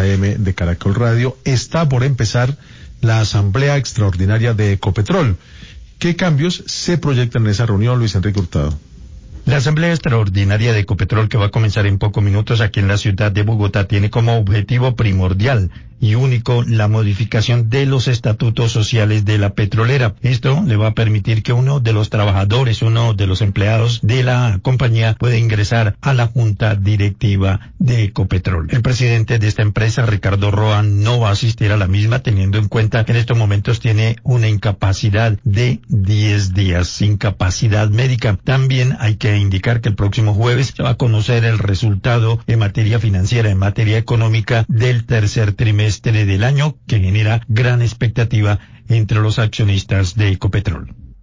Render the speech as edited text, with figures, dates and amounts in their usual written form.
AM de Caracol Radio. Está por empezar la asamblea extraordinaria de Ecopetrol. ¿Qué cambios se proyectan en esa reunión, Luis Enrique Hurtado? La Asamblea Extraordinaria de Ecopetrol, que va a comenzar en pocos minutos aquí en la ciudad de Bogotá, tiene como objetivo primordial y único la modificación de los estatutos sociales de la petrolera. Esto le va a permitir que uno de los trabajadores, uno de los empleados de la compañía pueda ingresar a la junta directiva de Ecopetrol. El presidente de esta empresa, Ricardo Roa, no va a asistir a la misma, teniendo en cuenta que en estos momentos tiene una incapacidad de 10 días, incapacidad médica. También hay que indicar que el próximo jueves se va a conocer el resultado en materia financiera, en materia económica del tercer trimestre del año, que genera gran expectativa entre los accionistas de Ecopetrol.